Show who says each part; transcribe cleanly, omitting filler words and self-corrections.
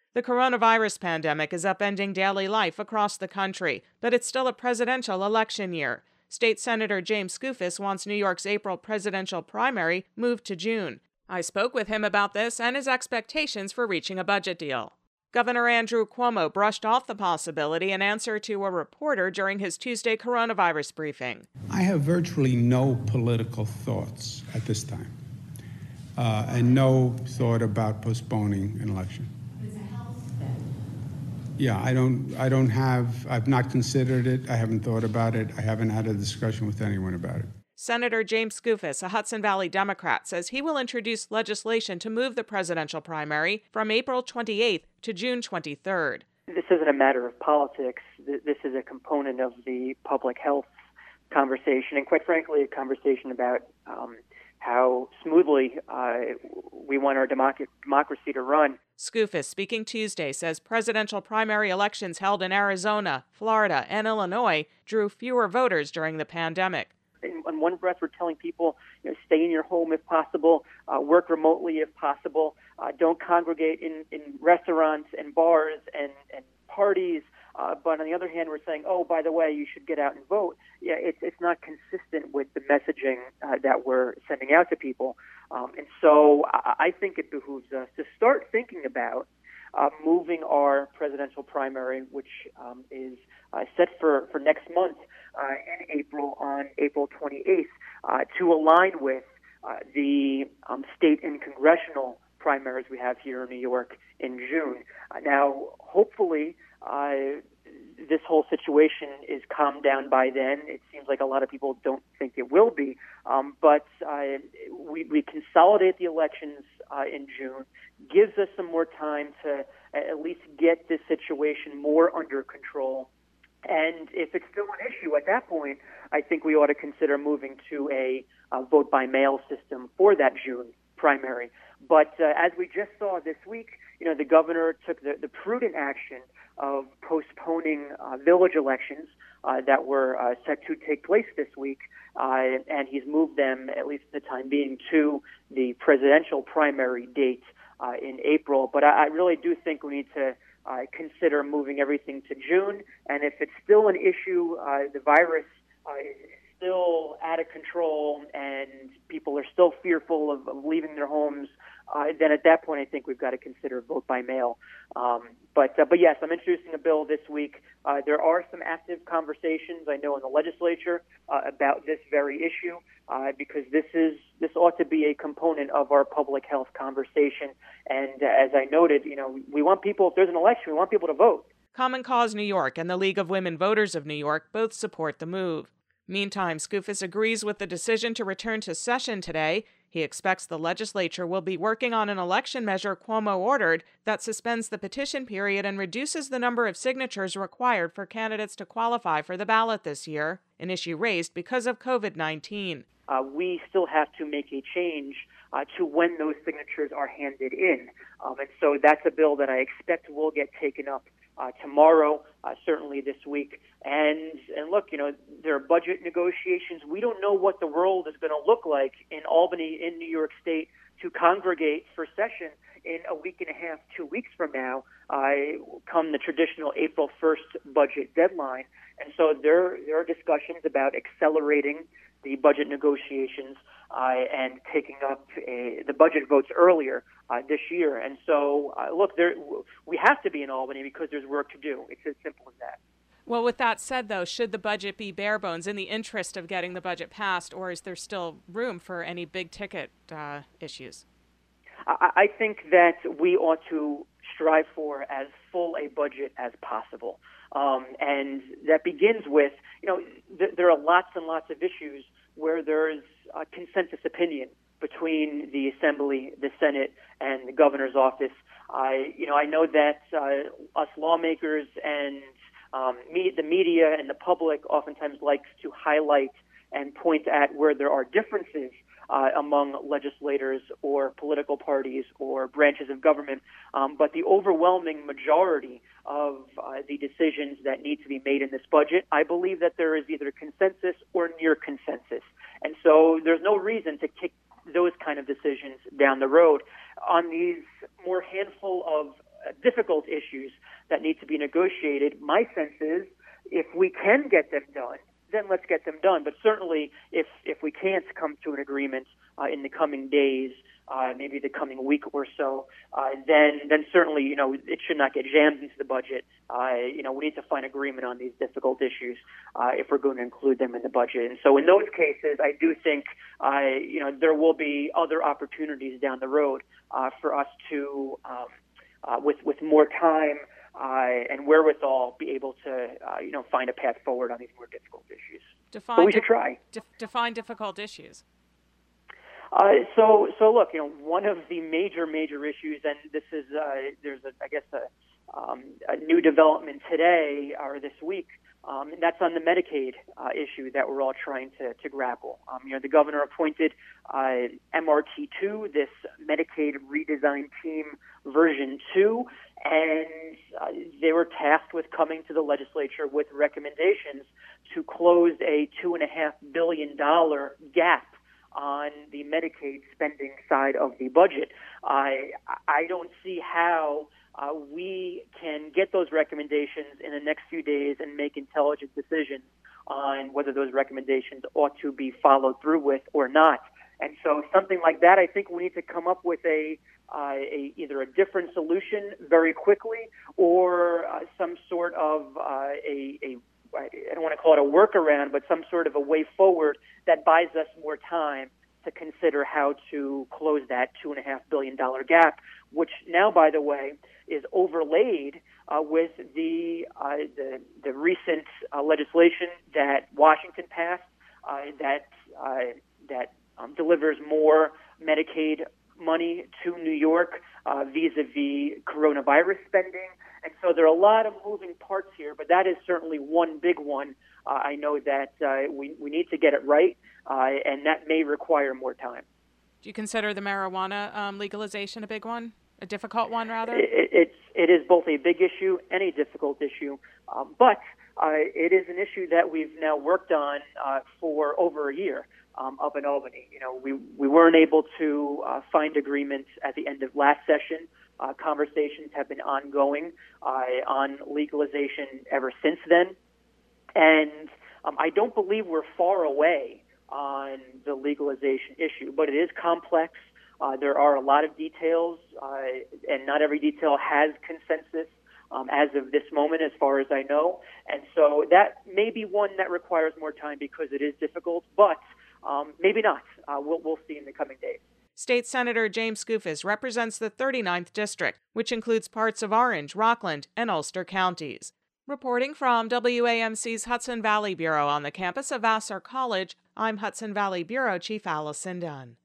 Speaker 1: The coronavirus pandemic is upending daily life across the country, but it's still a presidential election year. State Senator James Skoufis wants New York's April presidential primary moved to June. I spoke with him about this and his expectations for reaching a budget deal. Governor Andrew Cuomo brushed off the possibility in answer to a reporter during his Tuesday coronavirus briefing.
Speaker 2: I have virtually no political thoughts at this time, and no thought about postponing an election.
Speaker 3: It's a health thing.
Speaker 2: Yeah, I've not considered it. I haven't thought about it. I haven't had a discussion with anyone about it.
Speaker 1: Senator James Skoufis, a Hudson Valley Democrat, says he will introduce legislation to move the presidential primary from April 28th to June 23rd.
Speaker 4: This isn't a matter of politics. This is a component of the public health conversation, and quite frankly, a conversation about how smoothly we want our democracy to run.
Speaker 1: Skoufis, speaking Tuesday, says presidential primary elections held in Arizona, Florida, and Illinois drew fewer voters during the pandemic.
Speaker 4: In one breath, we're telling people, stay in your home if possible, work remotely if possible, don't congregate in restaurants and bars and parties. But on the other hand, we're saying, oh, by the way, you should get out and vote. Yeah, it's not consistent with the messaging that we're sending out to people. And so I think it behooves us to start thinking about moving our presidential primary, which is set for next month in April, on April 28th, to align with the state and congressional primaries we have here in New York in June. Now, hopefully, this whole situation is calmed down by then. It seems like a lot of people don't think it will be, but we consolidate the elections in June, gives us some more time to at least get this situation more under control. And if it's still an issue at that point, I think we ought to consider moving to a vote-by-mail system for that June primary. But as we just saw this week, the governor took the prudent action of postponing village elections that were set to take place this week, and he's moved them, at least for the time being, to the presidential primary date in April. But I really do think we need to consider moving everything to June. And if it's still an issue, the virus is still out of control and people are still fearful of leaving their homes, then at that point I think we've got to consider vote by mail. But yes, I'm introducing a bill this week. There are some active conversations, I know, in the legislature about this very issue, because this ought to be a component of our public health conversation. And as I noted, we want people, if there's an election, we want people to vote.
Speaker 1: Common Cause New York and the League of Women Voters of New York both support the move. Meantime, Skoufis agrees with the decision to return to session today. He expects the legislature will be working on an election measure Cuomo ordered that suspends the petition period and reduces the number of signatures required for candidates to qualify for the ballot this year, an issue raised because of COVID-19.
Speaker 4: We still have to make a change to when those signatures are handed in. And so that's a bill that I expect will get taken up tomorrow, certainly this week. And look, there are budget negotiations. We don't know what the world is going to look like in Albany, in New York State, to congregate for session in a week and a half, 2 weeks from now, come the traditional April 1st budget deadline. And so there are discussions about accelerating the budget negotiations and taking up the budget votes earlier this year. And so, look, we have to be in Albany because there's work to do. It's as simple as that.
Speaker 1: Well, with that said, though, should the budget be bare bones in the interest of getting the budget passed, or is there still room for any big-ticket issues?
Speaker 4: I think that we ought to strive for as full a budget as possible. And that begins with, there are lots and lots of issues where there's a consensus opinion between the Assembly, the Senate, and the governor's office. I know that us lawmakers and the media and the public oftentimes likes to highlight and point at where there are differences among legislators or political parties or branches of government. But the overwhelming majority of the decisions that need to be made in this budget, I believe that there is either consensus or near consensus. And so there's no reason to kick those kind of decisions down the road. On these more handful of difficult issues that need to be negotiated. My sense is if we can get them done, then let's get them done. But certainly, if we can't come to an agreement in the coming days, maybe the coming week or so, then certainly, it should not get jammed into the budget. We need to find agreement on these difficult issues if we're going to include them in the budget. And so in those cases, I do think, there will be other opportunities down the road for us to, with more time and wherewithal, be able to, find a path forward on these more difficult issues. But we should try.
Speaker 1: Define difficult issues.
Speaker 4: So look, one of the major issues, and this is there's a new development today or this week, and that's on the Medicaid issue that we're all trying to grapple. The governor appointed MRT2, this Medicaid redesign team version 2, and they were tasked with coming to the legislature with recommendations to close a $2.5 billion gap on the Medicaid spending side of the budget. I don't see how we can get those recommendations in the next few days and make intelligent decisions on whether those recommendations ought to be followed through with or not. And so something like that, I think we need to come up with either a different solution very quickly or some sort of I don't want to call it a workaround, but some sort of a way forward that buys us more time to consider how to close that $2.5 billion gap, which now, by the way, is overlaid with the recent legislation that Washington passed that delivers more Medicaid money to New York vis-a-vis coronavirus spending. And so there are a lot of moving parts here, but that is certainly one big one. I know that we need to get it right, and that may require more time.
Speaker 1: Do you consider the marijuana legalization a big one? A difficult one, rather?
Speaker 4: It is both a big issue and a difficult issue, but it is an issue that we've now worked on for over a year up in Albany. We weren't able to find agreement at the end of last session. Conversations have been ongoing on legalization ever since then. And I don't believe we're far away on the legalization issue, but it is complex. There are a lot of details, and not every detail has consensus as of this moment, as far as I know. And so that may be one that requires more time because it is difficult, but maybe not. We'll see in the coming days.
Speaker 1: State Senator James Skoufis represents the 39th District, which includes parts of Orange, Rockland, and Ulster counties. Reporting from WAMC's Hudson Valley Bureau on the campus of Vassar College, I'm Hudson Valley Bureau Chief Allison Dunn.